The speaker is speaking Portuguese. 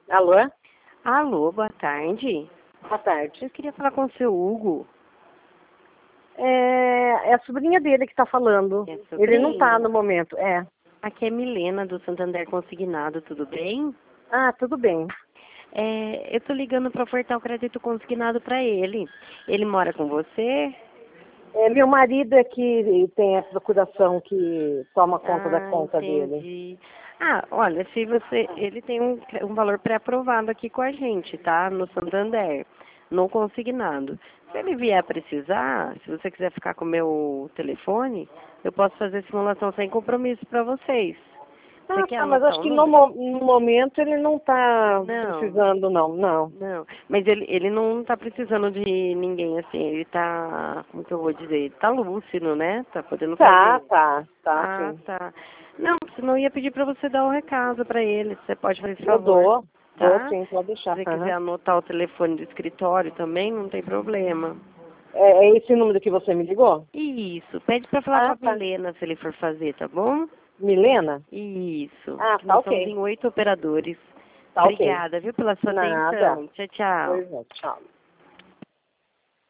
Alô? Alô, boa tarde. Boa tarde. Eu queria falar com o seu Hugo. É a sobrinha dele que está falando. É a Ele não sobrinha? está no momento. É. Aqui é Milena, do Santander Consignado, tudo bem? Ah, tudo bem. Eu tô ligando para ofertar o crédito consignado para ele. Ele mora com você? Meu marido é que tem a procuração que toma conta da conta dele. Entendi. Ah, olha, se você, ele tem um valor pré-aprovado aqui com a gente, tá? No Santander, no consignado. Se ele vier precisar, se você quiser ficar com o meu telefone, eu posso fazer simulação sem compromisso para vocês. Você Ah, quer tá, mas anotar acho o que no número? momento ele não está Não, precisando, não. Não. não. Mas ele não tá precisando de ninguém, assim. Ele tá, como que eu vou dizer? Ele tá lúcido, né? Tá podendo fazer. Tá, Ah, sim. tá. Não, senão eu ia pedir para você dar um recado para ele. Você pode fazer esse Eu favor, dou tá? sim, pode Se deixar. você quiser Aham. anotar o telefone do escritório também, não tem problema. É esse número que você me ligou? Isso. Pede para falar com Ah, a tá. Milena se ele for fazer, tá bom? Milena? Isso. Ah, Que tá nós somos ok. em 8 operadores. Tá ok. Obrigada, viu, pela sua Nada. atenção. Tchau, tchau. Pois é, tchau.